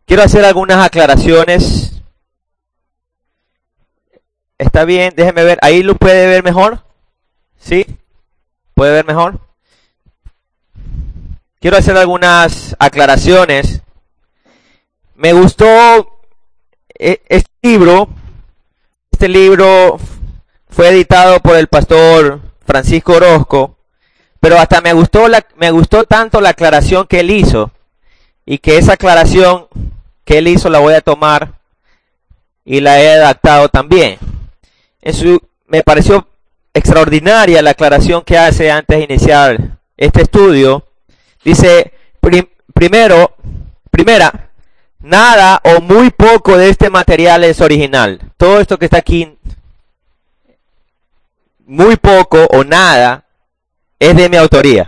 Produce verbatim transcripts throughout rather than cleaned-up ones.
Quiero hacer algunas aclaraciones. ¿Está bien? Déjeme ver. ¿Ahí lo puede ver mejor? ¿Sí? ¿Puede ver mejor? Quiero hacer algunas aclaraciones. Me gustó este libro. Este libro fue editado por el pastor Francisco Orozco, pero hasta me gustó la, me gustó tanto la aclaración que él hizo, y que esa aclaración que él hizo la voy a tomar y la he adaptado también. En su, me pareció extraordinaria la aclaración que hace antes de iniciar este estudio. Dice, prim, primero, primera, nada o muy poco de este material es original. Todo esto que está aquí, muy poco o nada, es de mi autoría.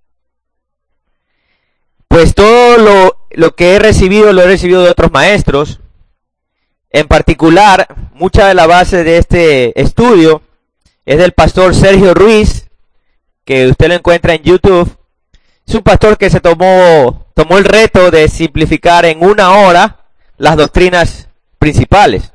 Pues todo lo, lo que he recibido, lo he recibido de otros maestros. En particular, mucha de la base de este estudio es del pastor Sergio Ruiz, que usted lo encuentra en YouTube. Es un pastor que se tomó, tomó el reto de simplificar en una hora las doctrinas principales.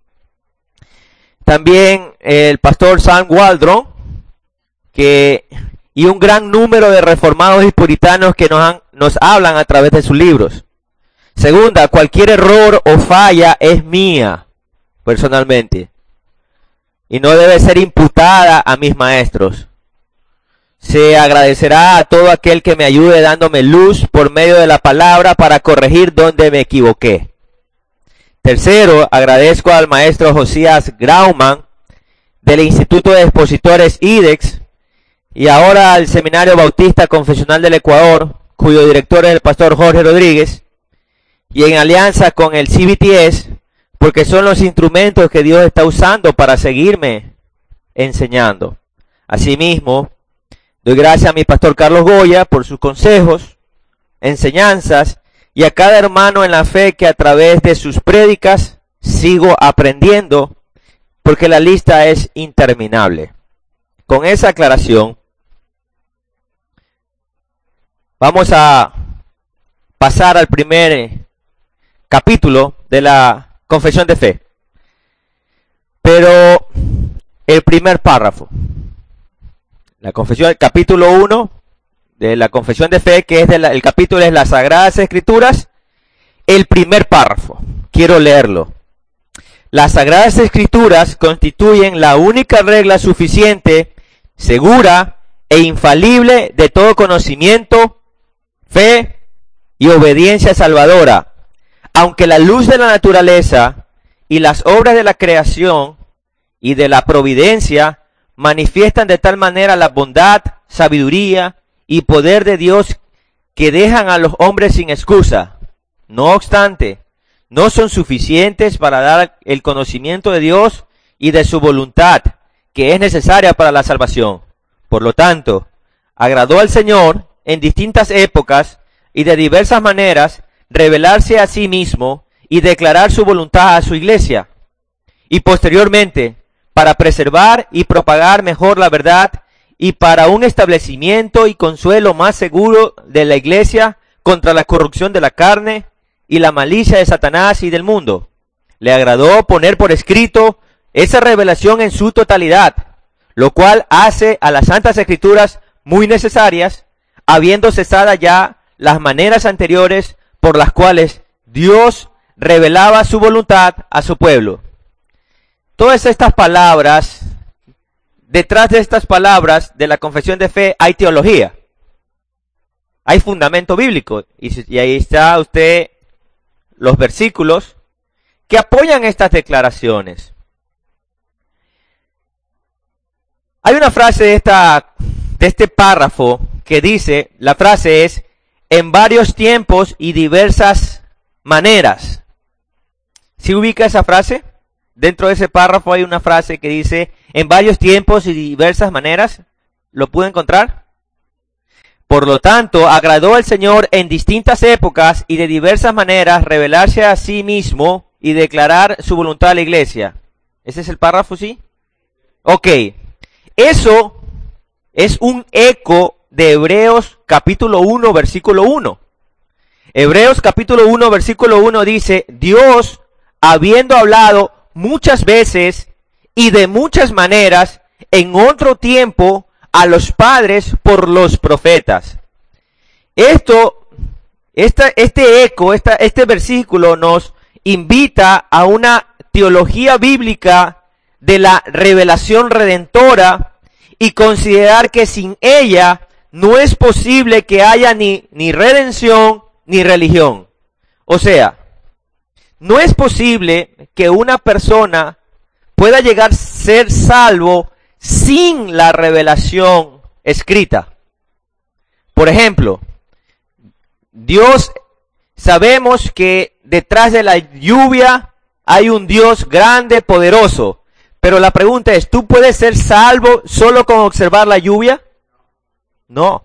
También el pastor Sam Waldron, que, y un gran número de reformados y puritanos que nos, han, nos hablan a través de sus libros. Segunda, cualquier error o falla es mía, personalmente, y no debe ser imputada a mis maestros. Se agradecerá a todo aquel que me ayude dándome luz por medio de la palabra para corregir donde me equivoqué. Tercero, agradezco al maestro Josías Grauman del Instituto de Expositores I D E X y ahora al Seminario Bautista Confesional del Ecuador, cuyo director es el pastor Jorge Rodríguez, y en alianza con el C B T S, porque son los instrumentos que Dios está usando para seguirme enseñando. Asimismo, doy gracias a mi pastor Carlos Goya por sus consejos, enseñanzas, y a cada hermano en la fe que a través de sus prédicas sigo aprendiendo, porque la lista es interminable. Con esa aclaración, vamos a pasar al primer capítulo de la confesión de fe. Pero el primer párrafo, la confesión, el capítulo uno de la confesión de fe, que es de la, el capítulo es las Sagradas Escrituras, el primer párrafo. Quiero leerlo. Las Sagradas Escrituras constituyen la única regla suficiente, segura e infalible de todo conocimiento, fe y obediencia salvadora, aunque la luz de la naturaleza y las obras de la creación y de la providencia manifiestan de tal manera la bondad, sabiduría y poder de Dios que dejan a los hombres sin excusa. No obstante, no son suficientes para dar el conocimiento de Dios y de su voluntad, que es necesaria para la salvación. Por lo tanto, agradó al Señor en distintas épocas y de diversas maneras revelarse a sí mismo y declarar su voluntad a su iglesia. Y posteriormente, para preservar y propagar mejor la verdad y para un establecimiento y consuelo más seguro de la iglesia contra la corrupción de la carne y la malicia de Satanás y del mundo. Le agradó poner por escrito esa revelación en su totalidad, lo cual hace a las Santas Escrituras muy necesarias, habiendo cesada ya las maneras anteriores por las cuales Dios revelaba su voluntad a su pueblo. Todas estas palabras, detrás de estas palabras de la confesión de fe hay teología, hay fundamento bíblico, y, y ahí está usted los versículos que apoyan estas declaraciones. Hay una frase de, esta, de este párrafo que dice, la frase es, en varios tiempos y diversas maneras. ¿Sí ubica esa frase? Dentro de ese párrafo hay una frase que dice, en varios tiempos y diversas maneras. ¿Lo pude encontrar? Por lo tanto, agradó al Señor en distintas épocas y de diversas maneras revelarse a sí mismo y declarar su voluntad a la iglesia. ¿Ese es el párrafo, sí? Ok. Eso es un eco de Hebreos capítulo uno, versículo uno. Hebreos capítulo uno, versículo uno dice, Dios, habiendo hablado muchas veces y de muchas maneras en otro tiempo a los padres por los profetas. Esto, esta, este eco, esta, este versículo nos invita a una teología bíblica de la revelación redentora y considerar que sin ella no es posible que haya ni, ni redención ni religión. O sea, no es posible que una persona pueda llegar a ser salvo sin la revelación escrita. Por ejemplo, Dios, sabemos que detrás de la lluvia hay un Dios grande, poderoso. Pero la pregunta es, ¿tú puedes ser salvo solo con observar la lluvia? No.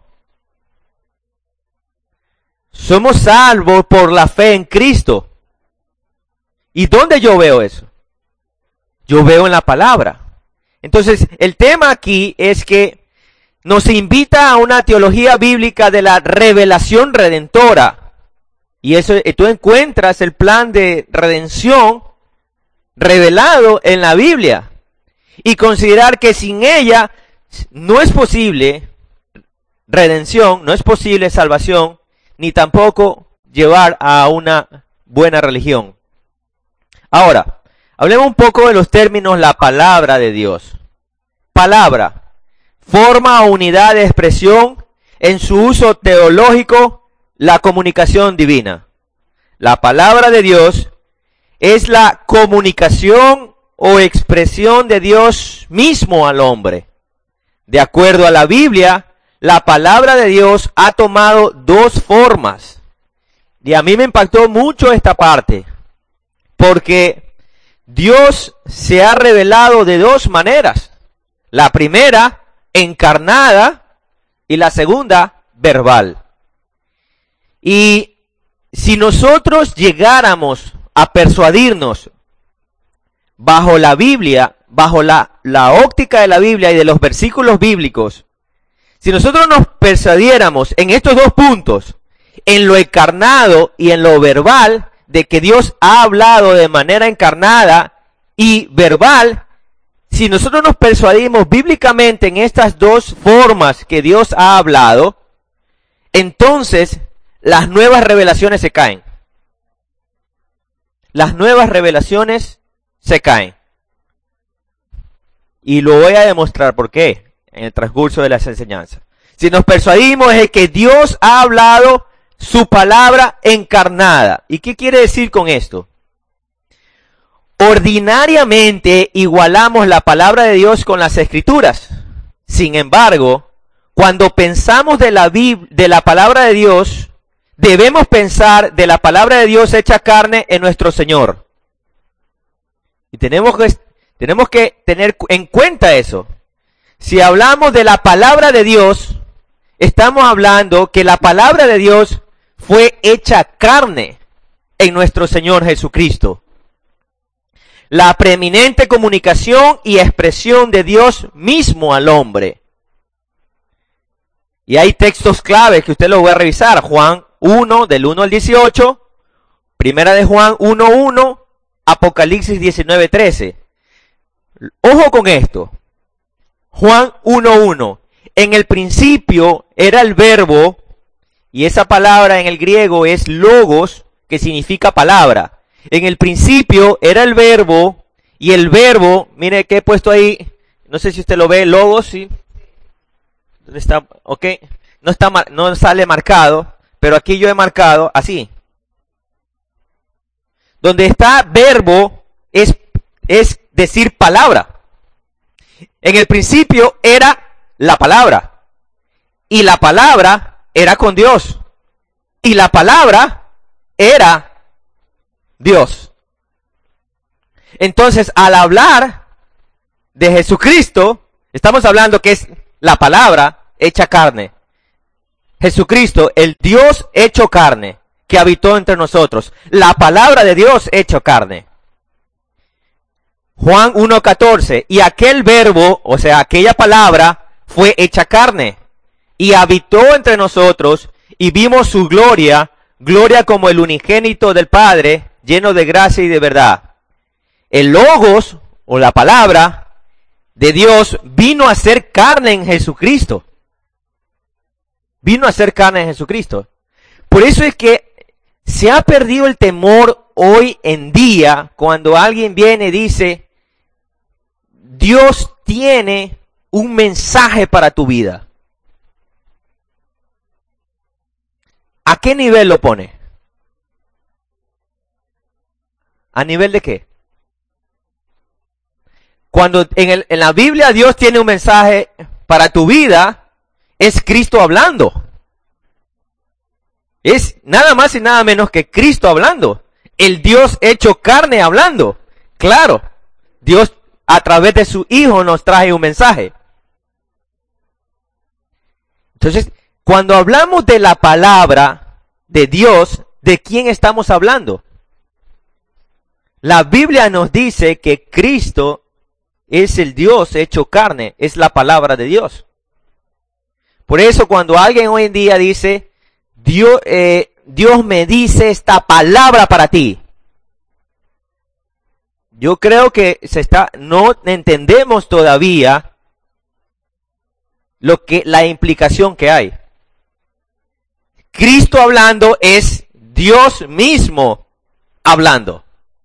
Somos salvos por la fe en Cristo. ¿Y dónde yo veo eso? Yo veo en la palabra. Entonces, el tema aquí es que nos invita a una teología bíblica de la revelación redentora. Y eso, tú encuentras el plan de redención revelado en la Biblia. Y considerar que sin ella no es posible redención, no es posible salvación, ni tampoco llevar a una buena religión. Ahora, hablemos un poco de los términos la palabra de Dios. Palabra, forma o unidad de expresión en su uso teológico, la comunicación divina. La palabra de Dios es la comunicación o expresión de Dios mismo al hombre. De acuerdo a la Biblia, la palabra de Dios ha tomado dos formas. Y a mí me impactó mucho esta parte, porque Dios se ha revelado de dos maneras. La primera, encarnada, y la segunda, verbal. Y si nosotros llegáramos a persuadirnos bajo la Biblia, bajo la, la óptica de la Biblia y de los versículos bíblicos, si nosotros nos persuadiéramos en estos dos puntos, en lo encarnado y en lo verbal, de que Dios ha hablado de manera encarnada y verbal, si nosotros nos persuadimos bíblicamente en estas dos formas que Dios ha hablado, entonces las nuevas revelaciones se caen. Las nuevas revelaciones se caen. Y lo voy a demostrar por qué en el transcurso de las enseñanzas. Si nos persuadimos es que Dios ha hablado su palabra encarnada. ¿Y qué quiere decir con esto? Ordinariamente igualamos la palabra de Dios con las Escrituras. Sin embargo, cuando pensamos de la Bib- de la palabra de Dios, debemos pensar de la palabra de Dios hecha carne en nuestro Señor. Y tenemos que, tenemos que tener en cuenta eso. Si hablamos de la palabra de Dios, estamos hablando que la palabra de Dios fue hecha carne en nuestro Señor Jesucristo. La preeminente comunicación y expresión de Dios mismo al hombre. Y hay textos claves que usted los voy a revisar. Juan uno, del uno al dieciocho. Primera de Juan uno uno. Apocalipsis diecinueve trece. Ojo con esto. Juan uno uno. En el principio era el verbo, y esa palabra en el griego es logos, que significa palabra. En el principio era el verbo, y el verbo, mire que he puesto ahí, no sé si usted lo ve, logos, ¿sí? ¿Dónde está? Ok, no está, no sale marcado, pero aquí yo he marcado así. Donde está verbo es, es decir palabra. En el principio era la palabra, y la palabra era con Dios, y la palabra era Dios. Entonces, al hablar de Jesucristo, estamos hablando que es la palabra hecha carne. Jesucristo, el Dios hecho carne, que habitó entre nosotros. La palabra de Dios hecho carne. Juan uno catorce, y aquel verbo, o sea, aquella palabra, fue hecha carne, y habitó entre nosotros, y vimos su gloria, gloria como el unigénito del Padre, lleno de gracia y de verdad. El Logos, o la palabra de Dios, vino a ser carne en Jesucristo. Vino a ser carne en Jesucristo. Por eso es que se ha perdido el temor hoy en día cuando alguien viene y dice, Dios tiene un mensaje para tu vida. ¿A qué nivel lo pone? ¿A nivel de qué? Cuando en, el, en la Biblia Dios tiene un mensaje para tu vida, es Cristo hablando. Es nada más y nada menos que Cristo hablando. El Dios hecho carne hablando. Claro, Dios a través de su Hijo nos trae un mensaje. Entonces, cuando hablamos de la palabra de Dios, ¿de quién estamos hablando? La Biblia nos dice que Cristo es el Dios hecho carne, es la palabra de Dios. Por eso cuando alguien hoy en día dice, Dios, eh, Dios me dice esta palabra para ti, yo creo que se está, no entendemos todavía lo que, la implicación que hay. Cristo hablando es Dios mismo hablando.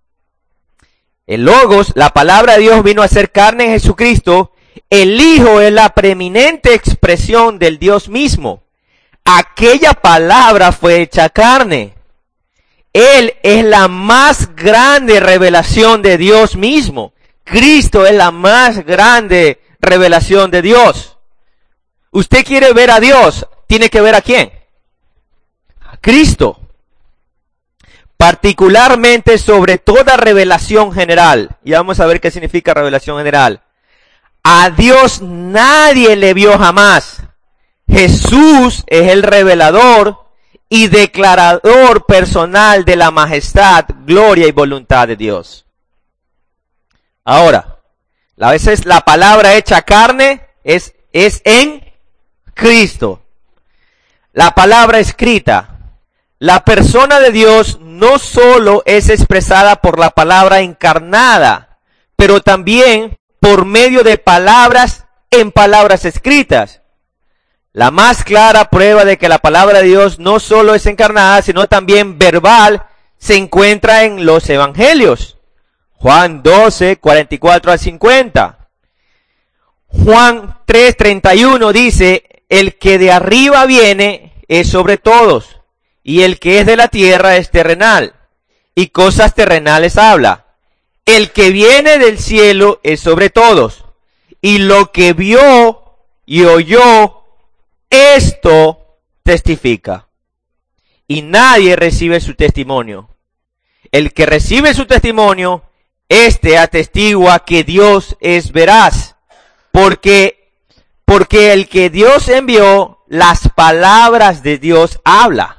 El Logos, la palabra de Dios, vino a ser carne en Jesucristo. El Hijo es la preeminente expresión del Dios mismo. Aquella palabra fue hecha carne. Él es la más grande revelación de Dios mismo. Cristo es la más grande revelación de Dios. Usted quiere ver a Dios, ¿tiene que ver a quién? A Cristo. Particularmente sobre toda revelación general. Y vamos a ver qué significa revelación general. A Dios nadie le vio jamás. Jesús es el revelador y declarador personal de la majestad, gloria y voluntad de Dios. Ahora, a veces la palabra hecha carne es, es en Cristo. La palabra escrita. La persona de Dios no solo es expresada por la palabra encarnada, pero también por medio de palabras en palabras escritas. La más clara prueba de que la palabra de Dios no solo es encarnada, sino también verbal, se encuentra en los evangelios. Juan doce, cuarenta y cuatro al cincuenta. Juan tres, treinta y uno dice, el que de arriba viene es sobre todos. Y el que es de la tierra es terrenal, y cosas terrenales habla. El que viene del cielo es sobre todos, y lo que vio y oyó, esto testifica. Y nadie recibe su testimonio. El que recibe su testimonio, este atestigua que Dios es veraz, porque, porque el que Dios envió, las palabras de Dios habla.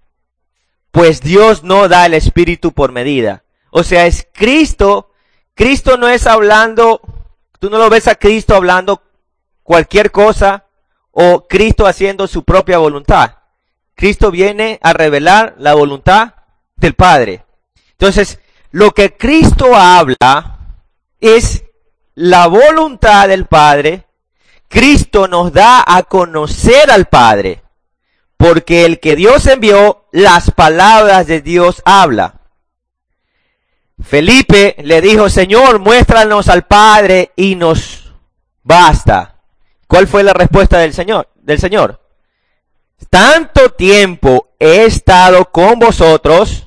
Pues Dios no da el Espíritu por medida. O sea, es Cristo. Cristo no es hablando, tú no lo ves a Cristo hablando cualquier cosa o Cristo haciendo su propia voluntad. Cristo viene a revelar la voluntad del Padre. Entonces, lo que Cristo habla es la voluntad del Padre. Cristo nos da a conocer al Padre. Porque el que Dios envió, las palabras de Dios habla. Felipe le dijo, Señor, muéstranos al Padre y nos basta. ¿Cuál fue la respuesta del Señor? Del Señor. Tanto tiempo he estado con vosotros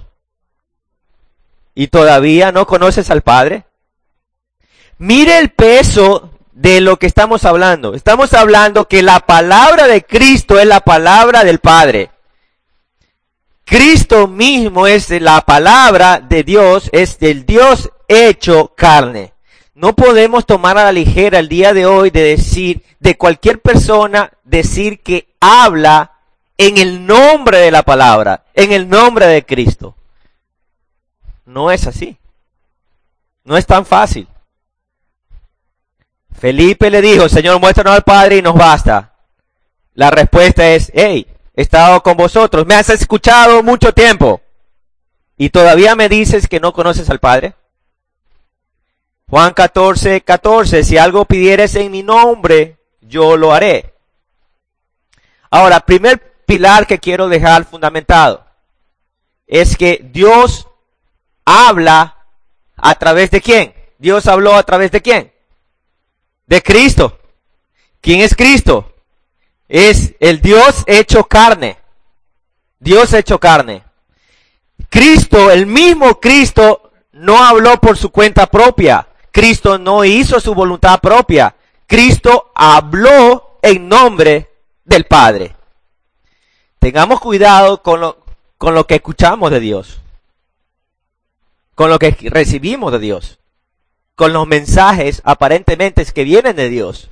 y todavía no conoces al Padre. Mire el peso de lo que estamos hablando. Estamos hablando que la palabra de Cristo es la palabra del Padre. Cristo mismo es la palabra de Dios, es el Dios hecho carne. No podemos tomar a la ligera el día de hoy de decir, de cualquier persona, decir que habla en el nombre de la palabra, en el nombre de Cristo. No es así. No es tan fácil. Felipe le dijo, Señor, muéstranos al Padre y nos basta. La respuesta es, hey, he estado con vosotros, me has escuchado mucho tiempo, y todavía me dices que no conoces al Padre. Juan catorce, catorce, si algo pidieres en mi nombre, yo lo haré. Ahora, primer pilar que quiero dejar fundamentado es que Dios habla a través de quién. Dios habló a través de quién. De Cristo. ¿Quién es Cristo? Es el Dios hecho carne. Dios hecho carne. Cristo, el mismo Cristo, no habló por su cuenta propia. Cristo no hizo su voluntad propia. Cristo habló en nombre del Padre. Tengamos cuidado con lo, con lo que escuchamos de Dios, con lo que recibimos de Dios, con los mensajes aparentemente que vienen de Dios.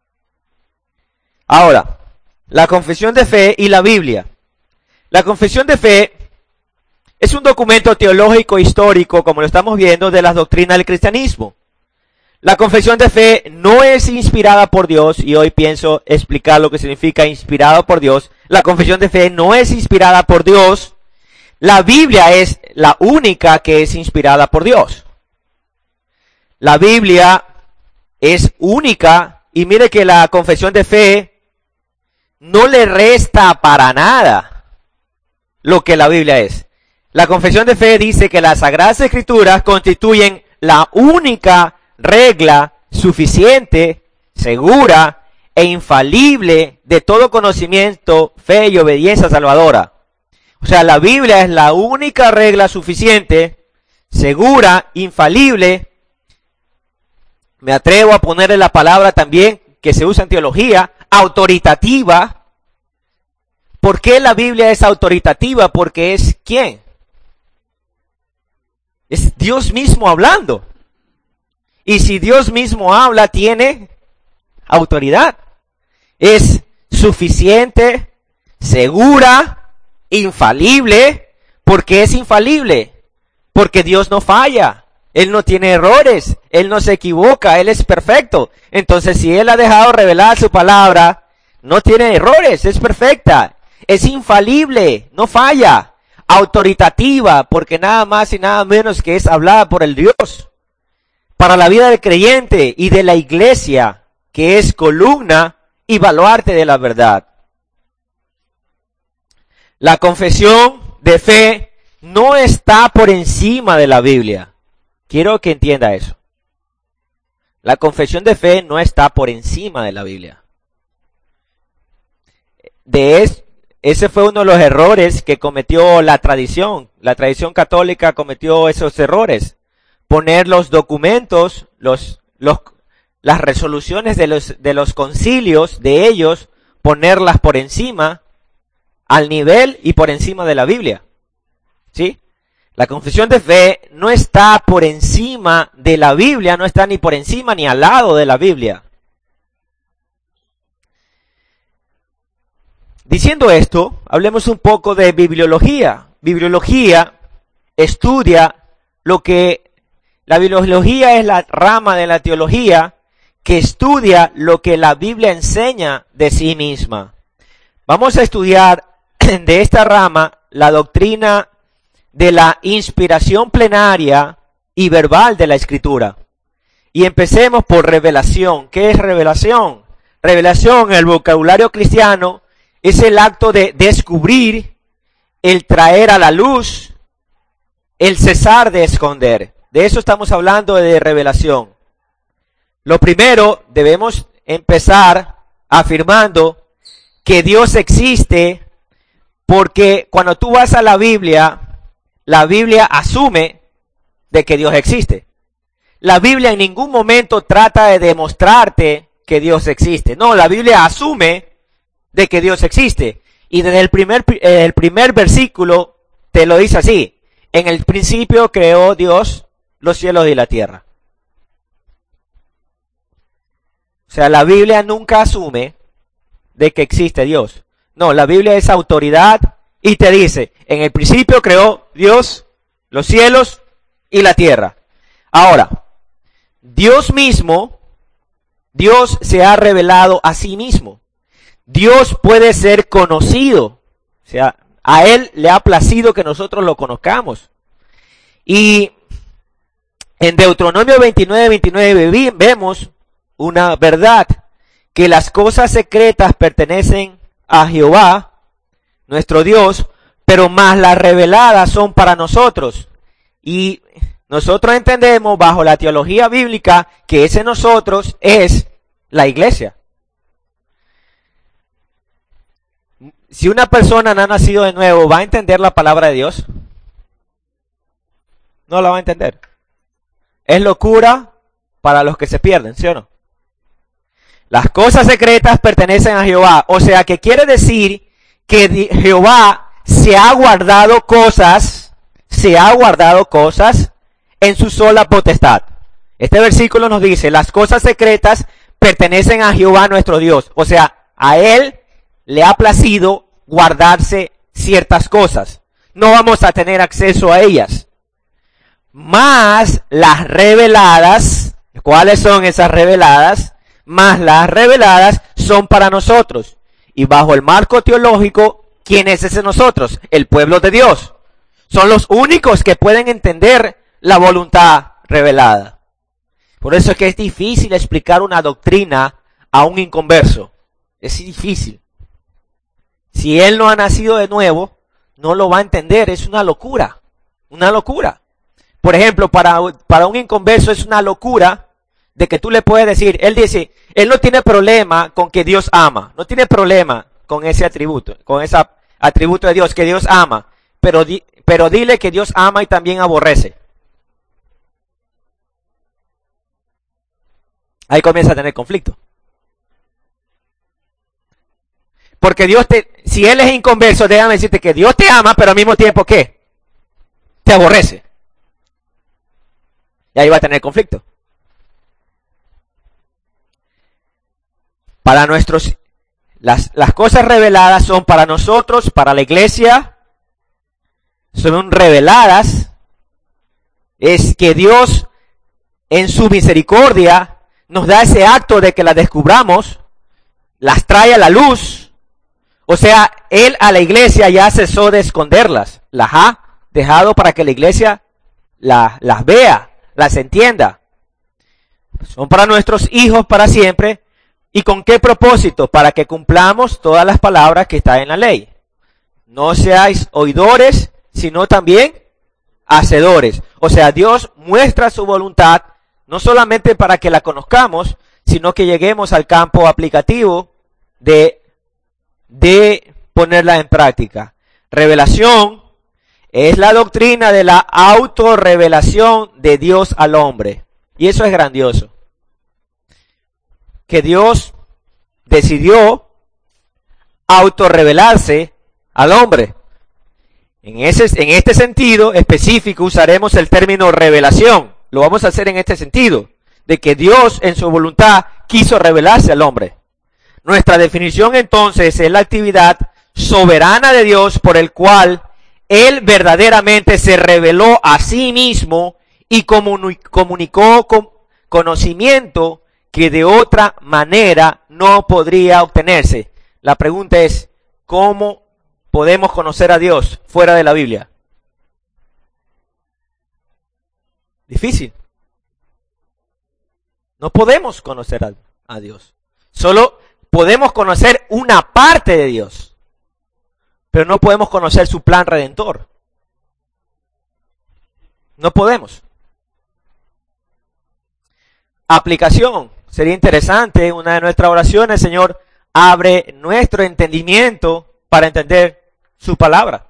Ahora, la confesión de fe y la Biblia. La confesión de fe es un documento teológico histórico, como lo estamos viendo, de las doctrinas del cristianismo. La confesión de fe no es inspirada por Dios, y hoy pienso explicar lo que significa inspirado por Dios. La confesión de fe no es inspirada por Dios. La Biblia es la única que es inspirada por Dios. La Biblia es única, y mire que la confesión de fe no le resta para nada lo que la Biblia es. La confesión de fe dice que las Sagradas Escrituras constituyen la única regla suficiente, segura e infalible de todo conocimiento, fe y obediencia salvadora. O sea, la Biblia es la única regla suficiente, segura, infalible. Me atrevo a ponerle la palabra también que se usa en teología, autoritativa. ¿Por qué la Biblia es autoritativa? Porque es ¿quién? Es Dios mismo hablando. Y si Dios mismo habla, tiene autoridad. Es suficiente, segura, infalible. ¿Por qué es infalible? Porque Dios no falla. Él no tiene errores. Él no se equivoca. Él es perfecto. Entonces, si Él ha dejado revelar su palabra, no tiene errores. Es perfecta. Es infalible. No falla. Autoritativa, porque nada más y nada menos que es hablada por el Dios. Para la vida del creyente y de la iglesia, que es columna y baluarte de la verdad. La confesión de fe no está por encima de la Biblia. Quiero que entienda eso. La confesión de fe no está por encima de la Biblia. De es, ese fue uno de los errores que cometió la tradición. La tradición católica cometió esos errores. Poner los documentos, los, los, las resoluciones de los, de los concilios de ellos, ponerlas por encima, al nivel y por encima de la Biblia. ¿Sí? La confesión de fe no está por encima de la Biblia, no está ni por encima ni al lado de la Biblia. Diciendo esto, hablemos un poco de bibliología. Bibliología estudia lo que La bibliología es la rama de la teología que estudia lo que la Biblia enseña de sí misma. Vamos a estudiar de esta rama la doctrina de la inspiración plenaria y verbal de la Escritura. Y empecemos por revelación. ¿Qué es revelación? Revelación en el vocabulario cristiano es el acto de descubrir, el traer a la luz, el cesar de esconder. De eso estamos hablando de revelación. Lo primero, debemos empezar afirmando que Dios existe, porque cuando tú vas a la Biblia, la Biblia asume de que Dios existe. La Biblia en ningún momento trata de demostrarte que Dios existe. No, la Biblia asume de que Dios existe. Y desde el primer, el primer versículo te lo dice así. En el principio creó Dios los cielos y la tierra. O sea, la Biblia nunca asume de que existe Dios. No, la Biblia es autoridad y te dice, en el principio creó Dios los cielos y la tierra. Ahora, Dios mismo, Dios se ha revelado a sí mismo. Dios puede ser conocido. sea, a Él le ha placido que nosotros lo conozcamos. Y en Deuteronomio veintinueve, veintinueve vemos una verdad, que las cosas secretas pertenecen a Jehová, nuestro Dios, pero más las reveladas son para nosotros. Y nosotros entendemos bajo la teología bíblica que ese nosotros es la iglesia. Si una persona no ha nacido de nuevo, ¿va a entender la palabra de Dios? No la va a entender. Es locura para los que se pierden, ¿sí o no? Las cosas secretas pertenecen a Jehová. O sea, que quiere decir que Jehová se ha guardado cosas, se ha guardado cosas en su sola potestad. Este versículo nos dice, las cosas secretas pertenecen a Jehová nuestro Dios. O sea, a Él le ha placido guardarse ciertas cosas. No vamos a tener acceso a ellas. Más las reveladas, ¿cuáles son esas reveladas? Más las reveladas son para nosotros. Y bajo el marco teológico, ¿quién es ese nosotros? El pueblo de Dios. Son los únicos que pueden entender la voluntad revelada. Por eso es que es difícil explicar una doctrina a un inconverso. Es difícil. Si él no ha nacido de nuevo, no lo va a entender. Es una locura. Una locura. Por ejemplo, para, para un inconverso es una locura de que tú le puedes decir, él dice, él no tiene problema con que Dios ama. No tiene problema con ese atributo, con ese atributo de Dios, que Dios ama. Pero, di, pero dile que Dios ama y también aborrece. Ahí comienza a tener conflicto. Porque Dios te, si Él es inconverso, déjame decirte que Dios te ama, pero al mismo tiempo, ¿qué? Te aborrece. Y ahí va a tener conflicto. Para nuestros, las, las cosas reveladas son para nosotros, para la iglesia, son reveladas. Es que Dios, en su misericordia, nos da ese acto de que las descubramos, las trae a la luz. O sea, Él a la iglesia ya cesó de esconderlas, las ha dejado para que la iglesia la, las vea, las entienda. Son para nuestros hijos para siempre. ¿Y con qué propósito? Para que cumplamos todas las palabras que están en la ley. No seáis oidores, sino también hacedores. O sea, Dios muestra su voluntad, no solamente para que la conozcamos, sino que lleguemos al campo aplicativo de, de ponerla en práctica. Revelación es la doctrina de la autorrevelación de Dios al hombre. Y eso es grandioso. Que Dios decidió autorrevelarse al hombre. En, ese, en este sentido específico usaremos el término revelación. Lo vamos a hacer en este sentido, de que Dios en su voluntad quiso revelarse al hombre. Nuestra definición entonces es la actividad soberana de Dios por el cual Él verdaderamente se reveló a sí mismo y comunicó con conocimiento que de otra manera no podría obtenerse. La pregunta es, ¿cómo podemos conocer a Dios fuera de la Biblia? Difícil. No podemos conocer a, a Dios. Solo podemos conocer una parte de Dios, pero no podemos conocer su plan redentor. No podemos. Aplicación. Sería interesante, una de nuestras oraciones, Señor, abre nuestro entendimiento para entender su palabra.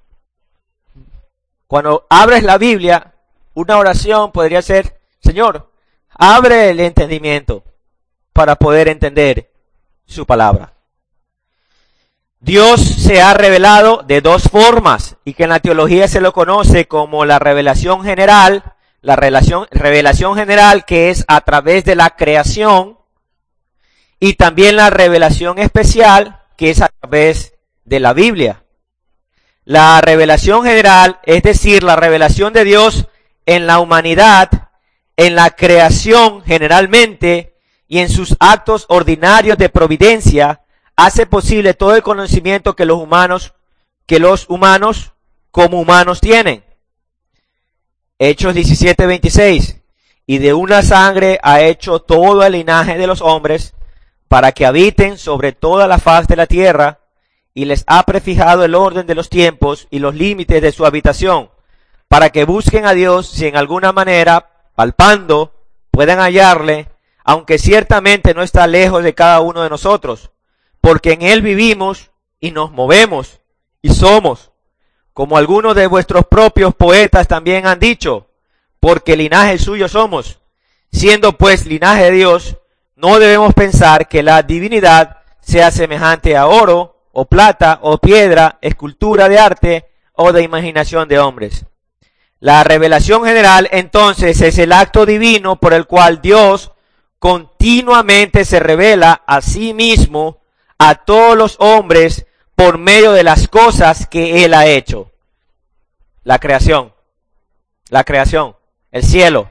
Cuando abres la Biblia, una oración podría ser, Señor, abre el entendimiento para poder entender su palabra. Dios se ha revelado de dos formas y que en la teología se lo conoce como la revelación general, la revelación, revelación general que es a través de la creación y también la revelación especial que es a través de la Biblia. La revelación general, es decir, la revelación de Dios en la humanidad, en la creación generalmente y en sus actos ordinarios de providencia, hace posible todo el conocimiento que los humanos que los humanos como humanos tienen. Hechos diecisiete veintiséis. Y de una sangre ha hecho todo el linaje de los hombres para que habiten sobre toda la faz de la tierra, y les ha prefijado el orden de los tiempos y los límites de su habitación, para que busquen a Dios si en alguna manera, palpando, puedan hallarle, aunque ciertamente no está lejos de cada uno de nosotros, porque en Él vivimos y nos movemos y somos, como algunos de vuestros propios poetas también han dicho, porque linaje suyo somos. Siendo pues linaje de Dios, no debemos pensar que la divinidad sea semejante a oro, o plata, o piedra, escultura de arte, o de imaginación de hombres. La revelación general, entonces, es el acto divino por el cual Dios continuamente se revela a sí mismo a todos los hombres por medio de las cosas que Él ha hecho. La creación. La creación. El cielo.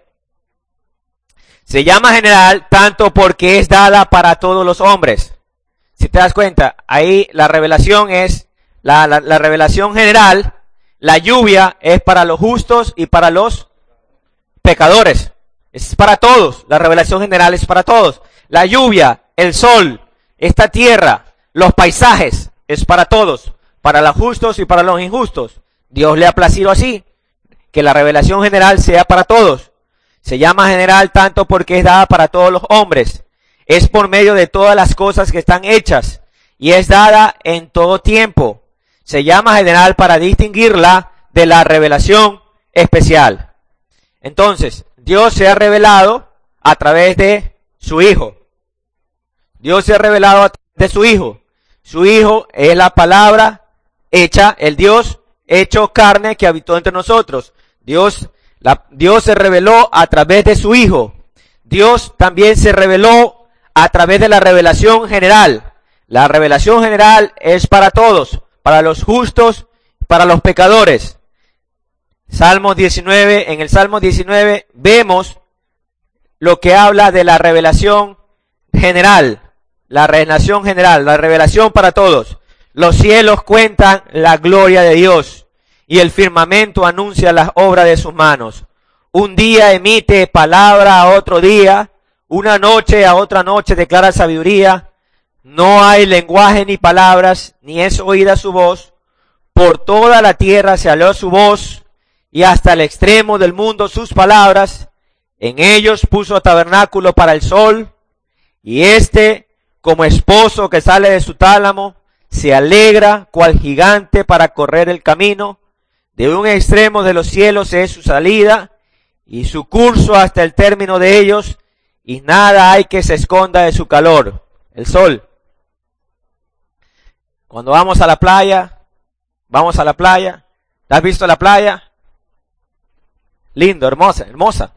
Se llama general tanto porque es dada para todos los hombres. Si te das cuenta, ahí la revelación es, la, la, la revelación general, la lluvia es para los justos y para los pecadores. Es para todos, la revelación general es para todos. La lluvia, el sol, esta tierra, los paisajes, es para todos, para los justos y para los injustos. Dios le ha placido así, que la revelación general sea para todos. Se llama general tanto porque es dada para todos los hombres. Es por medio de todas las cosas que están hechas y es dada en todo tiempo. Se llama general para distinguirla de la revelación especial. Entonces, Dios se ha revelado a través de su Hijo. Dios se ha revelado a través de su Hijo. Su Hijo es la palabra hecha, el Dios hecho carne que habitó entre nosotros. Dios, la, Dios se reveló a través de su Hijo. Dios también se reveló a través de la revelación general. La revelación general es para todos, para los justos, para los pecadores. Salmo diecinueve, en el Salmo diecinueve vemos lo que habla de la revelación general. La revelación general, la revelación para todos. Los cielos cuentan la gloria de Dios y el firmamento anuncia las obras de sus manos. Un día emite palabra a otro día, una noche a otra noche declara sabiduría. No hay lenguaje ni palabras, ni es oída su voz. Por toda la tierra se aló su voz, y hasta el extremo del mundo sus palabras. En ellos puso tabernáculo para el sol, y éste, como esposo que sale de su tálamo, se alegra cual gigante para correr el camino. De un extremo de los cielos es su salida, y su curso hasta el término de ellos, y nada hay que se esconda de su calor. El sol. Cuando vamos a la playa, vamos a la playa, ¿has visto la playa? Lindo, hermosa, hermosa.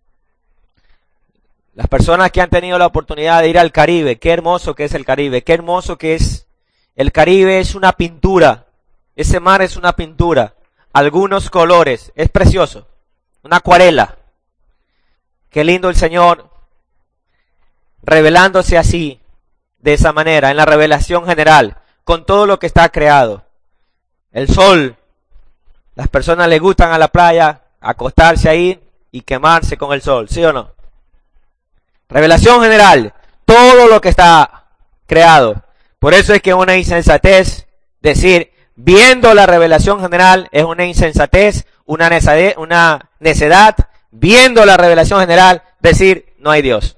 Las personas que han tenido la oportunidad de ir al Caribe, qué hermoso que es el Caribe, qué hermoso que es. El Caribe es una pintura, ese mar es una pintura, algunos colores, es precioso, una acuarela. Qué lindo el Señor revelándose así, de esa manera, en la revelación general, con todo lo que está creado. El sol, las personas les gustan a la playa acostarse ahí y quemarse con el sol, ¿sí o no? Revelación general, todo lo que está creado. Por eso es que una insensatez decir, viendo la revelación general, es una insensatez, una necedad, una necedad, viendo la revelación general, decir, no hay Dios.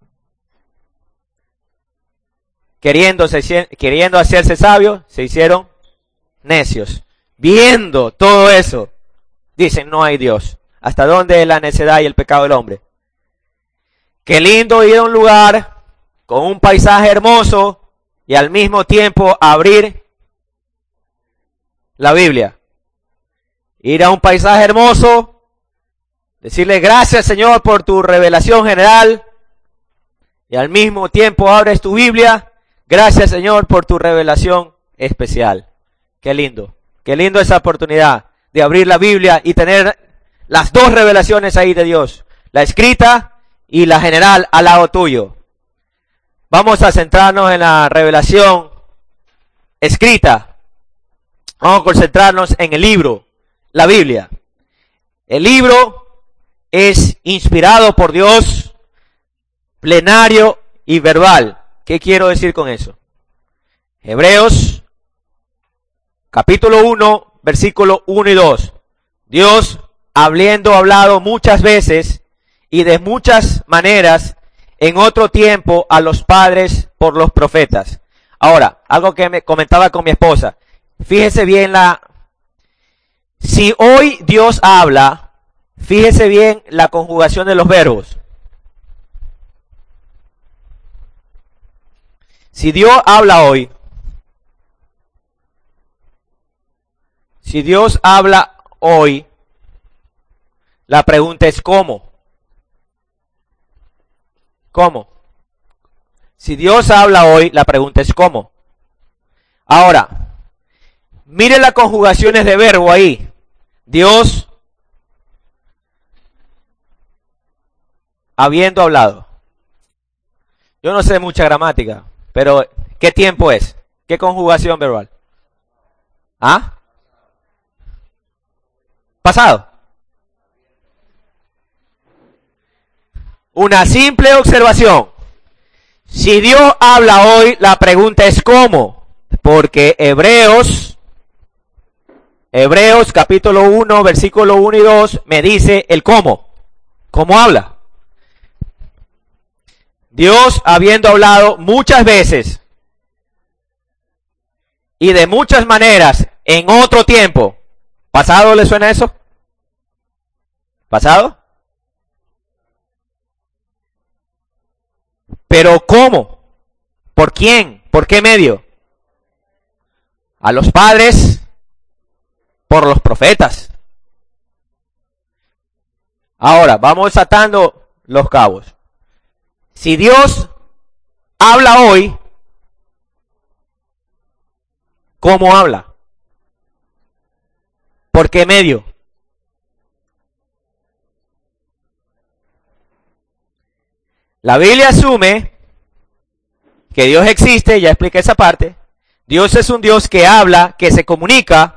Queriéndose, queriendo hacerse sabios, se hicieron necios. Viendo todo eso, dicen, no hay Dios. ¿Hasta dónde es la necedad y el pecado del hombre? Qué lindo ir a un lugar con un paisaje hermoso y al mismo tiempo abrir la Biblia. Ir a un paisaje hermoso, decirle gracias Señor por tu revelación general y al mismo tiempo abres tu Biblia, gracias Señor por tu revelación especial. Qué lindo, qué lindo esa oportunidad de abrir la Biblia y tener las dos revelaciones ahí de Dios, la escrita y la general al lado tuyo. Vamos a centrarnos en la revelación escrita. Vamos a concentrarnos en el libro, la Biblia. El libro es inspirado por Dios, plenario y verbal. ¿Qué quiero decir con eso? Hebreos, capítulo uno, versículo uno y dos. Dios, habiendo hablado muchas veces y de muchas maneras en otro tiempo a los padres por los profetas. Ahora, algo que me comentaba con mi esposa. Fíjese bien la... Si hoy Dios habla, fíjese bien la conjugación de los verbos. Si Dios habla hoy, si Dios habla hoy, la pregunta es ¿cómo? ¿Cómo? Si Dios habla hoy, la pregunta es ¿cómo? Ahora, mire las conjugaciones de verbo ahí. Dios habiendo hablado. Yo no sé mucha gramática, pero ¿qué tiempo es? ¿Qué conjugación verbal? ¿Ah? Pasado. Una simple observación. Si Dios habla hoy, la pregunta es ¿cómo? Porque Hebreos, Hebreos capítulo uno, versículo uno y dos, me dice el cómo. ¿Cómo habla? Dios habiendo hablado muchas veces y de muchas maneras en otro tiempo. ¿Pasado le suena eso? ¿Pasado? Pero ¿cómo? ¿Por quién? ¿Por qué medio? A los padres, por los profetas. Ahora, vamos atando los cabos. Si Dios habla hoy, ¿cómo habla? ¿Por qué medio? La Biblia asume que Dios existe, ya expliqué esa parte. Dios es un Dios que habla, que se comunica.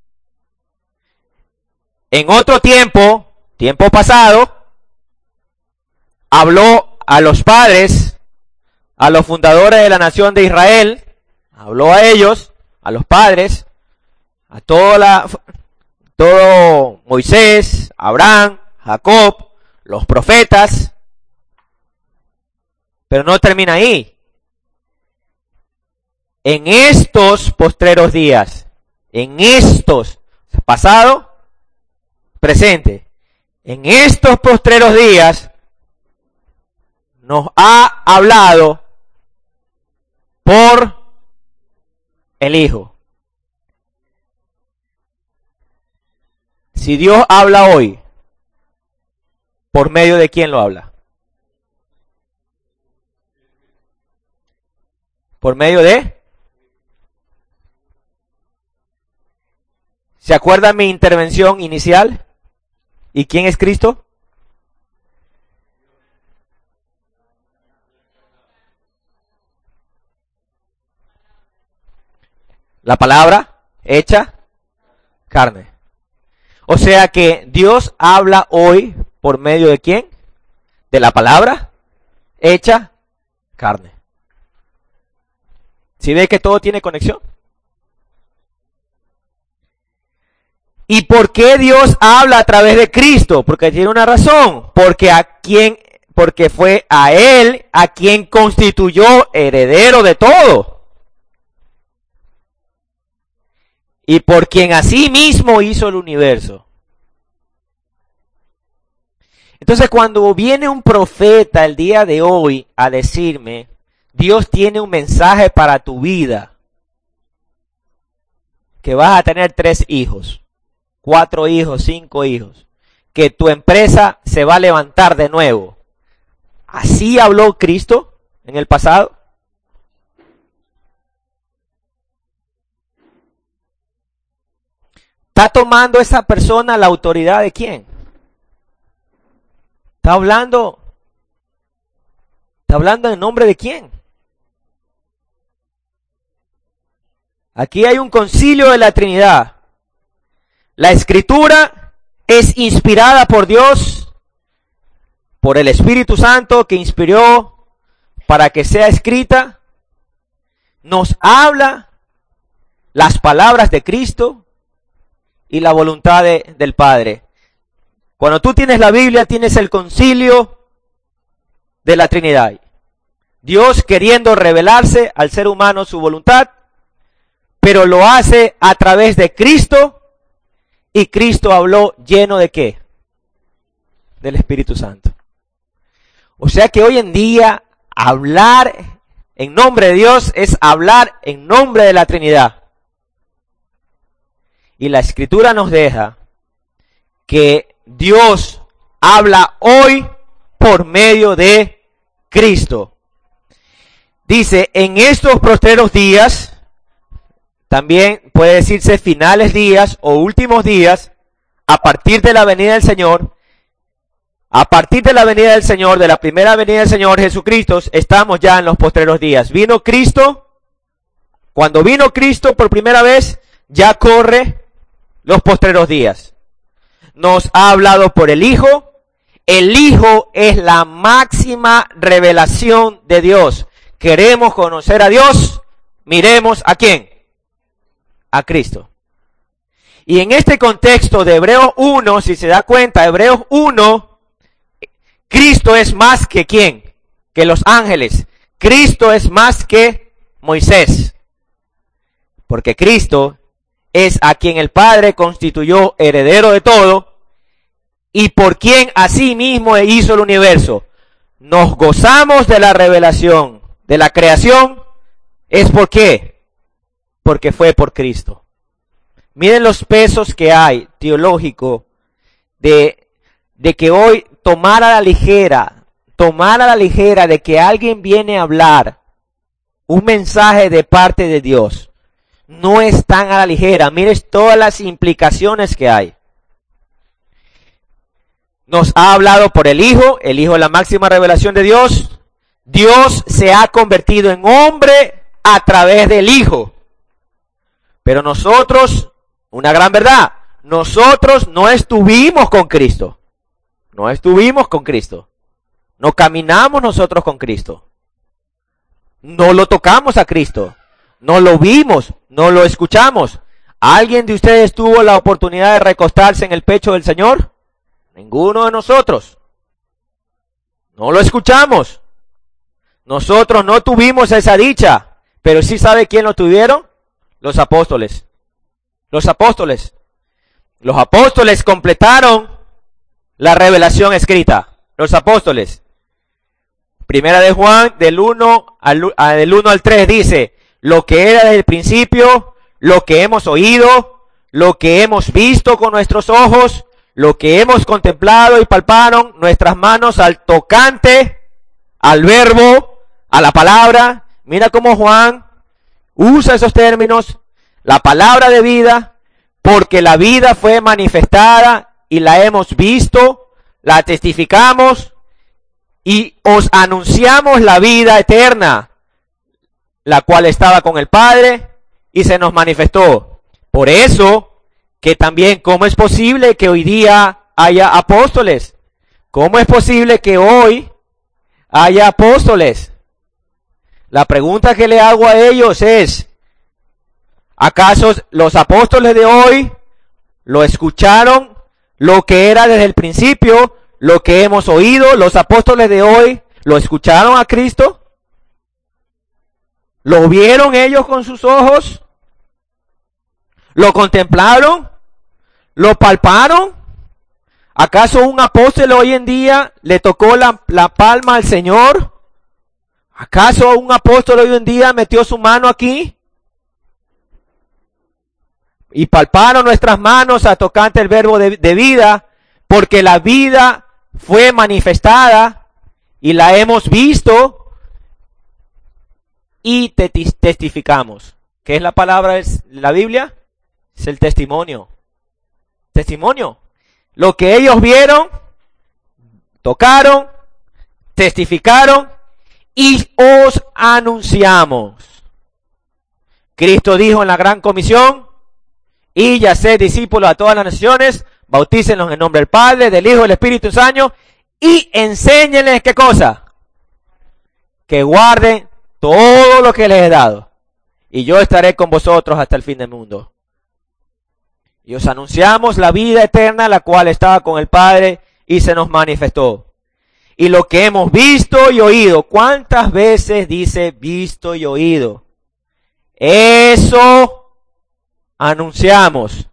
En otro tiempo, tiempo pasado, habló a los padres, a los fundadores de la nación de Israel, habló a ellos, a los padres, a toda la, todo Moisés, Abraham, Jacob, los profetas. Pero no termina ahí. En estos postreros días, en estos, pasado, presente, en estos postreros días, nos ha hablado por el Hijo. Si Dios habla hoy, ¿por medio de quién lo habla? ¿Por medio de? ¿Se acuerdan mi intervención inicial? ¿Y quién es Cristo? La palabra hecha carne. O sea que Dios habla hoy por medio de quién? De la palabra hecha carne. ¿Sí ve que todo tiene conexión? ¿Y por qué Dios habla a través de Cristo? Porque tiene una razón. Porque a quien, porque fue a Él a quien constituyó heredero de todo. Y por quien así mismo hizo el universo. Entonces cuando viene un profeta el día de hoy a decirme, Dios tiene un mensaje para tu vida, que vas a tener tres hijos, cuatro hijos, cinco hijos, que tu empresa se va a levantar de nuevo. ¿Así habló Cristo en el pasado? ¿Está tomando esa persona la autoridad de quién? ¿Está hablando? ¿Está hablando en nombre de quién? Aquí hay un concilio de la Trinidad. La Escritura es inspirada por Dios, por el Espíritu Santo que inspiró para que sea escrita. Nos habla las palabras de Cristo y la voluntad de, del Padre. Cuando tú tienes la Biblia, tienes el concilio de la Trinidad. Dios queriendo revelarse al ser humano su voluntad, pero lo hace a través de Cristo, y Cristo habló lleno de ¿qué? Del Espíritu Santo. O sea que hoy en día hablar en nombre de Dios es hablar en nombre de la Trinidad. Y la Escritura nos deja que Dios habla hoy por medio de Cristo. Dice, en estos postreros días, también puede decirse finales días o últimos días, a partir de la venida del Señor, a partir de la venida del Señor, de la primera venida del Señor Jesucristo, estamos ya en los postreros días. Vino Cristo, cuando vino Cristo por primera vez, ya corre los postreros días. Nos ha hablado por el Hijo. El Hijo es la máxima revelación de Dios. Queremos conocer a Dios, miremos ¿a quién? A Cristo. Y en este contexto de Hebreos uno, si se da cuenta, Hebreos uno, Cristo es más que ¿quién? Que los ángeles. Cristo es más que Moisés. Porque Cristo es a quien el Padre constituyó heredero de todo y por quien asimismo hizo el universo. Nos gozamos de la revelación de la creación. ¿Es por qué? Porque fue por Cristo. Miren los pesos que hay teológico de, de que hoy tomar a la ligera, tomar a la ligera de que alguien viene a hablar un mensaje de parte de Dios. No es tan a la ligera. Miren todas las implicaciones que hay. Nos ha hablado por el Hijo. El Hijo es la máxima revelación de Dios. Dios se ha convertido en hombre a través del Hijo. Pero nosotros, una gran verdad, nosotros no estuvimos con Cristo. No estuvimos con Cristo. No caminamos nosotros con Cristo. No lo tocamos a Cristo. No lo vimos, no lo escuchamos. ¿Alguien de ustedes tuvo la oportunidad de recostarse en el pecho del Señor? Ninguno de nosotros. No lo escuchamos. Nosotros no tuvimos esa dicha, pero sí sabe quién lo tuvieron. Los apóstoles. Los apóstoles. Los apóstoles completaron la revelación escrita. Los apóstoles. Primera de Juan, del uno al, del uno al tres dice, lo que era desde el principio, lo que hemos oído, lo que hemos visto con nuestros ojos, lo que hemos contemplado y palparon nuestras manos al tocante, al verbo, a la palabra. Mira cómo Juan usa esos términos, la palabra de vida, porque la vida fue manifestada y la hemos visto, la testificamos y os anunciamos la vida eterna, la cual estaba con el Padre y se nos manifestó. Por eso que también, ¿cómo es posible que hoy día haya apóstoles? ¿Cómo es posible que hoy haya apóstoles? La pregunta que le hago a ellos es, ¿acaso los apóstoles de hoy lo escucharon lo que era desde el principio, lo que hemos oído? ¿Los apóstoles de hoy lo escucharon a Cristo? ¿Lo vieron ellos con sus ojos? ¿Lo contemplaron? ¿Lo palparon? ¿Acaso un apóstol hoy en día le tocó la, la palma al Señor? ¿Acaso un apóstol hoy en día metió su mano aquí? Y palparon nuestras manos a tocante el verbo de, de vida, porque la vida fue manifestada y la hemos visto y te testificamos. ¿Qué es la palabra de la Biblia? Es el testimonio. Testimonio. Lo que ellos vieron, tocaron, testificaron y os anunciamos. Cristo dijo en la gran comisión, y ya sé discípulos a todas las naciones, bautícenlos en el nombre del Padre, del Hijo y del Espíritu Santo, y enséñenles ¿qué cosa? Que guarden todo lo que les he dado, y yo estaré con vosotros hasta el fin del mundo. Y os anunciamos la vida eterna, la cual estaba con el Padre y se nos manifestó. Y lo que hemos visto y oído, ¿cuántas veces dice visto y oído? Eso anunciamos.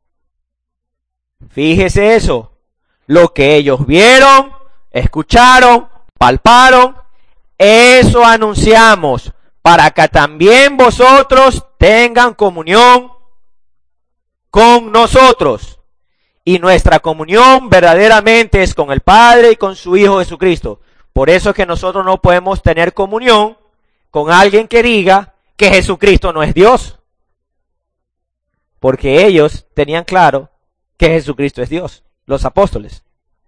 Fíjese eso. Lo que ellos vieron, escucharon, palparon, eso anunciamos, para que también vosotros tengan comunión con nosotros. Y nuestra comunión verdaderamente es con el Padre y con su Hijo Jesucristo. Por eso es que nosotros no podemos tener comunión con alguien que diga que Jesucristo no es Dios. Porque ellos tenían claro que Jesucristo es Dios, los apóstoles.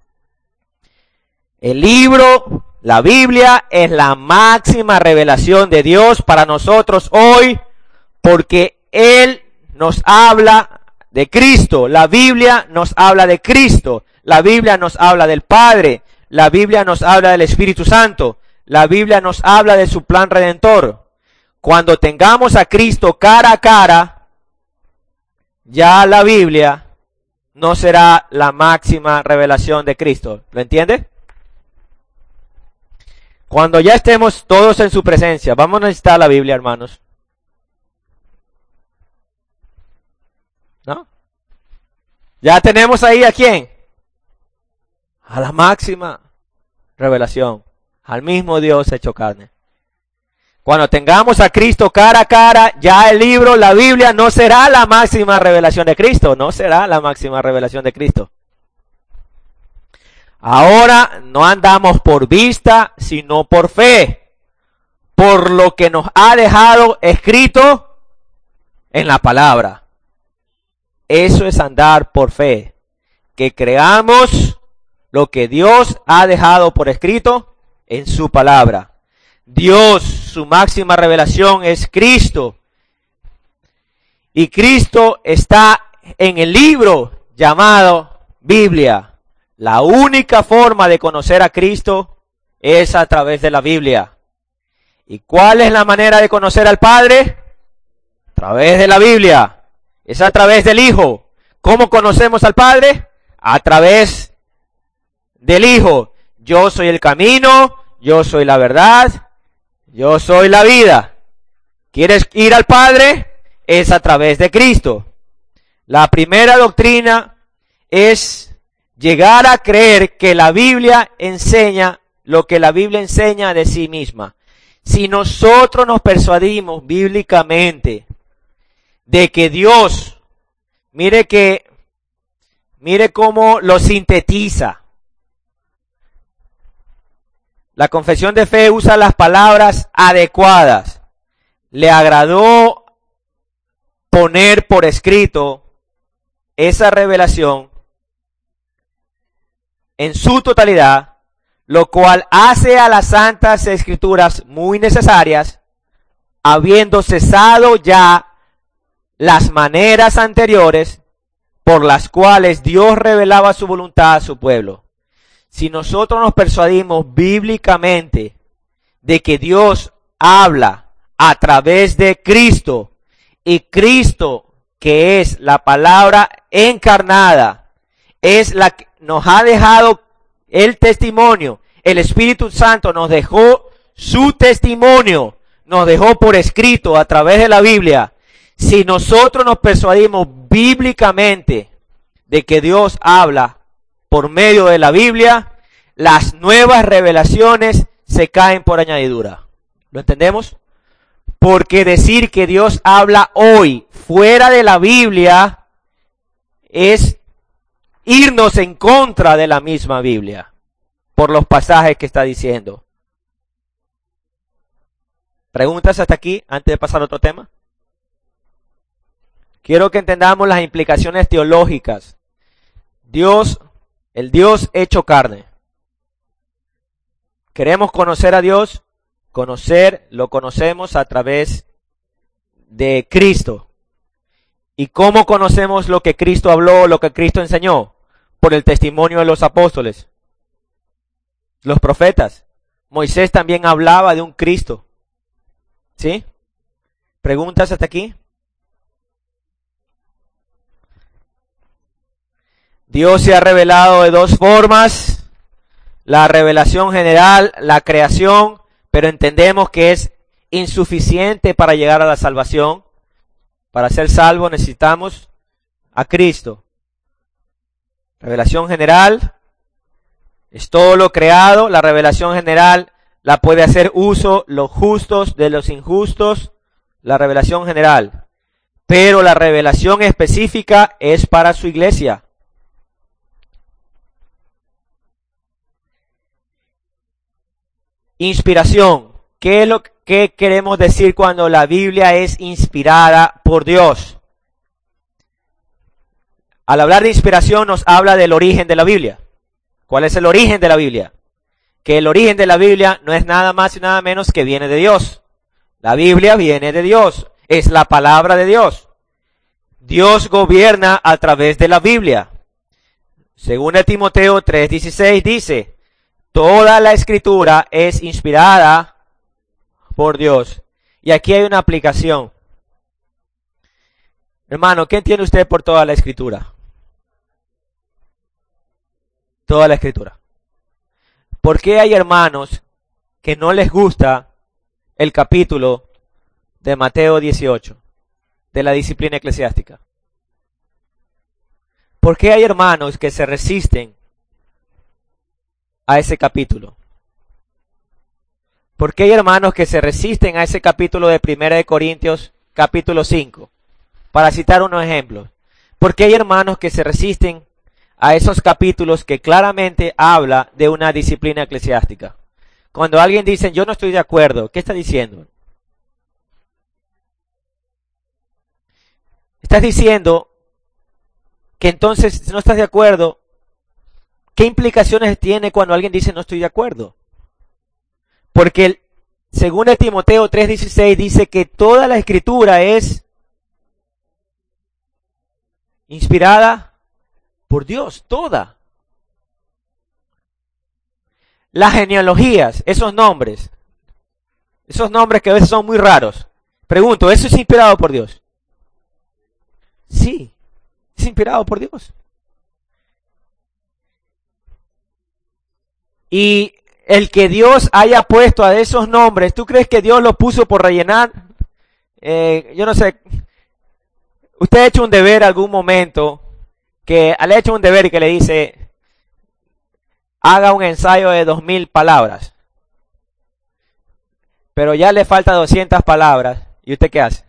El libro, la Biblia, es la máxima revelación de Dios para nosotros hoy, porque Él nos habla de Cristo. La Biblia nos habla de Cristo. La Biblia nos habla del Padre. La Biblia nos habla del Espíritu Santo. La Biblia nos habla de su plan redentor. Cuando tengamos a Cristo cara a cara, ya la Biblia no será la máxima revelación de Cristo. ¿Lo entiende? Cuando ya estemos todos en su presencia, vamos a necesitar la Biblia, hermanos. ¿No? Ya tenemos ahí ¿a quién? A la máxima revelación, al mismo Dios hecho carne. Cuando tengamos a Cristo cara a cara, ya el libro, la Biblia, no será la máxima revelación de Cristo, no será la máxima revelación de Cristo. Ahora no andamos por vista, sino por fe, por lo que nos ha dejado escrito en la palabra. Eso es andar por fe, que creamos lo que Dios ha dejado por escrito en su palabra. Dios, su máxima revelación es Cristo. Y Cristo está en el libro llamado Biblia. La única forma de conocer a Cristo es a través de la Biblia. ¿Y cuál es la manera de conocer al Padre? A través de la Biblia. Es a través del Hijo. ¿Cómo conocemos al Padre? A través del Hijo. Yo soy el camino, yo soy la verdad, yo soy la vida. ¿Quieres ir al Padre? Es a través de Cristo. La primera doctrina es llegar a creer que la Biblia enseña lo que la Biblia enseña de sí misma. Si nosotros nos persuadimos bíblicamente de que Dios, mire que, mire cómo lo sintetiza. La confesión de fe usa las palabras adecuadas. Le agradó poner por escrito esa revelación en su totalidad, lo cual hace a las Santas Escrituras muy necesarias, habiendo cesado ya las maneras anteriores por las cuales Dios revelaba su voluntad a su pueblo. Si nosotros nos persuadimos bíblicamente de que Dios habla a través de Cristo, y Cristo, que es la palabra encarnada, es la que nos ha dejado el testimonio, el Espíritu Santo nos dejó su testimonio, nos dejó por escrito a través de la Biblia. Si nosotros nos persuadimos bíblicamente de que Dios habla por medio de la Biblia, las nuevas revelaciones se caen por añadidura. ¿Lo entendemos? Porque decir que Dios habla hoy fuera de la Biblia es irnos en contra de la misma Biblia por los pasajes que está diciendo. ¿Preguntas hasta aquí antes de pasar a otro tema? Quiero que entendamos las implicaciones teológicas. Dios, el Dios hecho carne. ¿Queremos conocer a Dios? Conocer, lo conocemos a través de Cristo. ¿Y cómo conocemos lo que Cristo habló, lo que Cristo enseñó? Por el testimonio de los apóstoles, los profetas. Moisés también hablaba de un Cristo. ¿Sí? ¿Preguntas hasta aquí? Dios se ha revelado de dos formas: la revelación general, la creación, pero entendemos que es insuficiente para llegar a la salvación. Para ser salvos necesitamos a Cristo. Revelación general es todo lo creado. La revelación general la puede hacer uso los justos de los injustos. La revelación general. Pero la revelación específica es para su iglesia. Inspiración. ¿Qué es lo que queremos decir cuando la Biblia es inspirada por Dios? Al hablar de inspiración nos habla del origen de la Biblia. ¿Cuál es el origen de la Biblia? Que el origen de la Biblia no es nada más y nada menos que viene de Dios. La Biblia viene de Dios. Es la palabra de Dios. Dios gobierna a través de la Biblia. Según el Timoteo tres dieciséis dice: toda la escritura es inspirada por Dios. Y aquí hay una aplicación. Hermano, ¿qué entiende usted por toda la escritura? Toda la escritura. ¿Por qué hay hermanos que no les gusta el capítulo de Mateo dieciocho, de la disciplina eclesiástica? ¿Por qué hay hermanos que se resisten a ese capítulo? ¿Por qué hay hermanos que se resisten a ese capítulo de Primera de Corintios, capítulo cinco? Para citar unos ejemplos. ¿Por qué hay hermanos que se resisten a esos capítulos que claramente habla de una disciplina eclesiástica? Cuando alguien dice, yo no estoy de acuerdo, ¿qué está diciendo? Estás diciendo que entonces, si no estás de acuerdo, ¿qué implicaciones tiene cuando alguien dice no estoy de acuerdo? Porque el, según el Timoteo tres dieciséis dice que toda la escritura es inspirada por Dios, toda. Las genealogías, esos nombres, esos nombres que a veces son muy raros. Pregunto, ¿eso es inspirado por Dios? Sí, es inspirado por Dios. Y el que Dios haya puesto a esos nombres, ¿tú crees que Dios los puso por rellenar? Eh, yo no sé. Usted ha hecho un deber algún momento, que le ha hecho un deber y que le dice, haga un ensayo de dos mil palabras. Pero ya le falta doscientas palabras. ¿Y usted qué hace?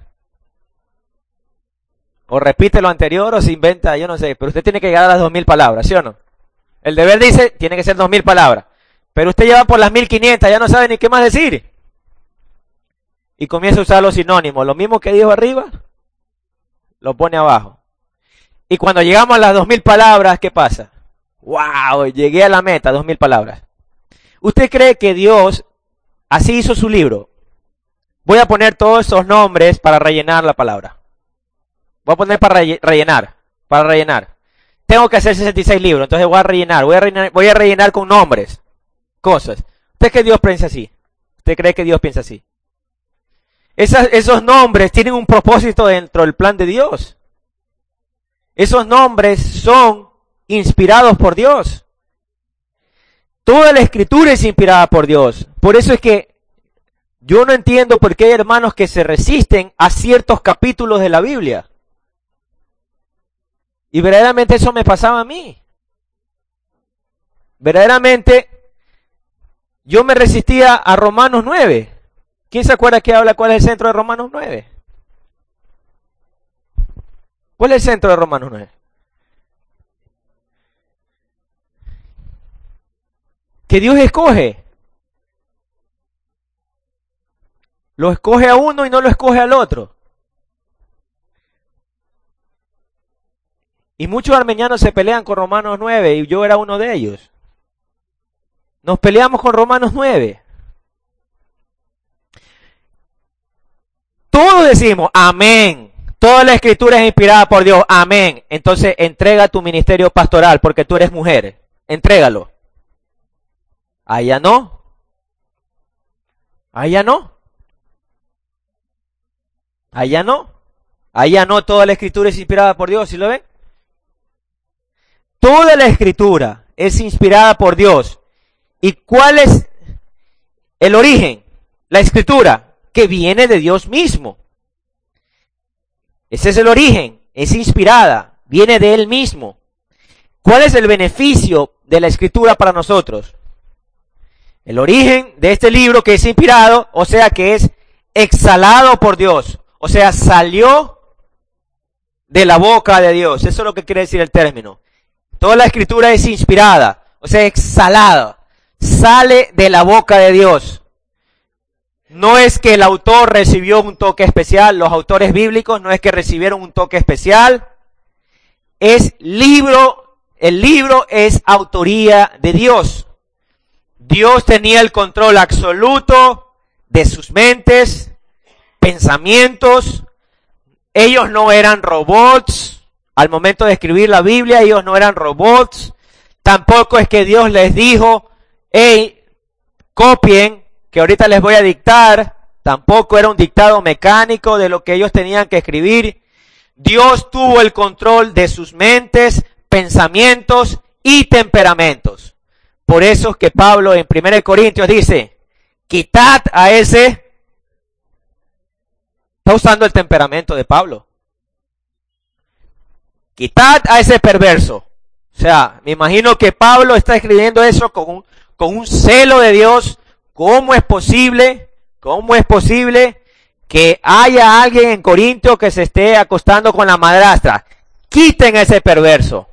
O repite lo anterior o se inventa, yo no sé. Pero usted tiene que llegar a las dos mil palabras, ¿sí o no? El deber dice, tiene que ser dos mil palabras. Pero usted lleva por las mil quinientas, ya no sabe ni qué más decir. Y comienza a usar los sinónimos. Lo mismo que dijo arriba, lo pone abajo. Y cuando llegamos a las dos mil palabras, ¿qué pasa? ¡Wow! Llegué a la meta, dos mil palabras. ¿Usted cree que Dios así hizo su libro? Voy a poner todos esos nombres para rellenar la palabra. Voy a poner para rellenar, para rellenar. Tengo que hacer sesenta y seis libros, entonces voy a rellenar, voy a rellenar, voy a rellenar con nombres, cosas. ¿Usted cree que Dios piensa así? ¿Usted cree que Dios piensa así? Esas, esos nombres tienen un propósito dentro del plan de Dios. Esos nombres son inspirados por Dios. Toda la escritura es inspirada por Dios. Por eso es que yo no entiendo por qué hay hermanos que se resisten a ciertos capítulos de la Biblia. Y verdaderamente eso me pasaba a mí. Verdaderamente yo me resistía a Romanos nueve. ¿Quién se acuerda que habla cuál es el centro de Romanos nueve? ¿Cuál es el centro de Romanos nueve? Que Dios escoge. Lo escoge a uno y no lo escoge al otro. Y muchos armenianos se pelean con Romanos nueve y yo era uno de ellos. Nos peleamos con Romanos nueve. todos decimos, amén. Toda la escritura es inspirada por Dios, amén. Entonces entrega tu ministerio pastoral porque tú eres mujer. Entrégalo. Allá no. Allá no. Allá no. Allá no, toda la escritura es inspirada por Dios, ¿sí lo ven? Toda la escritura es inspirada por Dios. ¿Y cuál es el origen? La escritura, que viene de Dios mismo. Ese es el origen, es inspirada, viene de Él mismo. ¿Cuál es el beneficio de la escritura para nosotros? El origen de este libro que es inspirado, o sea que es exhalado por Dios, o sea salió de la boca de Dios. Eso es lo que quiere decir el término. Toda la escritura es inspirada, o sea exhalada, sale de la boca de Dios. No es que el autor recibió un toque especial, los autores bíblicos no es que recibieron un toque especial, es libro, el libro es autoría de Dios. Dios tenía el control absoluto de sus mentes, pensamientos. Ellos no eran robots. Al momento de escribir la Biblia, ellos no eran robots. Tampoco es que Dios les dijo, hey, copien, que ahorita les voy a dictar. Tampoco era un dictado mecánico de lo que ellos tenían que escribir. Dios tuvo el control de sus mentes, pensamientos y temperamentos. Por eso es que Pablo en primera de Corintios dice, quitad a ese. Está usando el temperamento de Pablo. Quitad a ese perverso. O sea, me imagino que Pablo está escribiendo eso con un, con un celo de Dios. ¿Cómo es posible? ¿Cómo es posible que haya alguien en Corinto que se esté acostando con la madrastra? Quiten a ese perverso.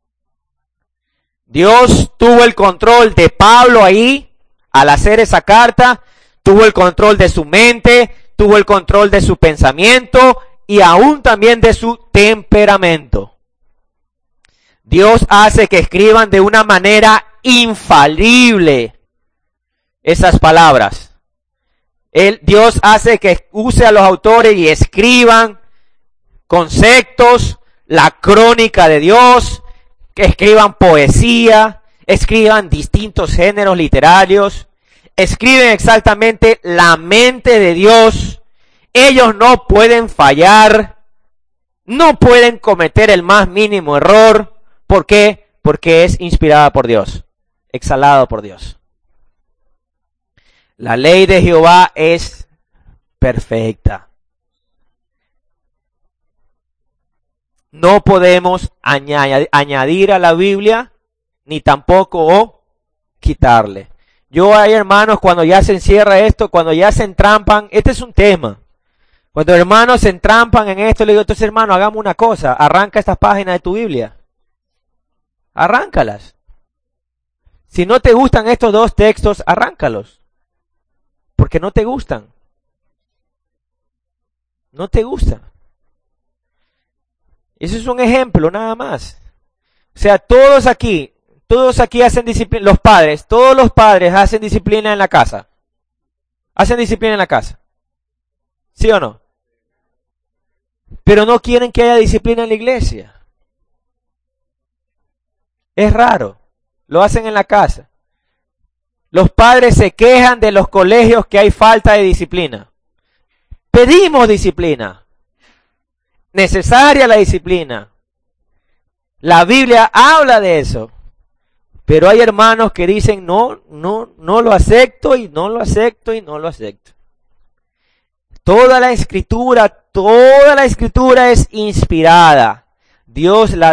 Dios tuvo el control de Pablo ahí, al hacer esa carta, tuvo el control de su mente, tuvo el control de su pensamiento y aún también de su temperamento. Dios hace que escriban de una manera infalible esas palabras. Él, Dios hace que use a los autores y escriban conceptos, la crónica de Dios, que escriban poesía, escriban distintos géneros literarios, escriben exactamente la mente de Dios. Ellos no pueden fallar, no pueden cometer el más mínimo error. ¿Por qué? Porque es inspirada por Dios, exhalado por Dios. La ley de Jehová es perfecta. No podemos añadir a la Biblia, ni tampoco quitarle. Yo hay hermanos, cuando ya se encierra esto, cuando ya se entrampan, este es un tema. Cuando hermanos se entrampan en esto, le digo, entonces hermano, hagamos una cosa, arranca estas páginas de tu Biblia. Arráncalas. Si no te gustan estos dos textos, arráncalos. Porque no te gustan. No te gustan. Ese es un ejemplo, nada más. O sea, todos aquí, todos aquí hacen disciplina, los padres, todos los padres hacen disciplina en la casa. Hacen disciplina en la casa. ¿Sí o no? Pero no quieren que haya disciplina en la iglesia. Es raro. Lo hacen en la casa. Los padres se quejan de los colegios que hay falta de disciplina. Pedimos disciplina. Necesaria la disciplina. La Biblia habla de eso. Pero hay hermanos que dicen, no, no, no lo acepto y no lo acepto y no lo acepto. Toda la escritura, toda la escritura es inspirada. Dios la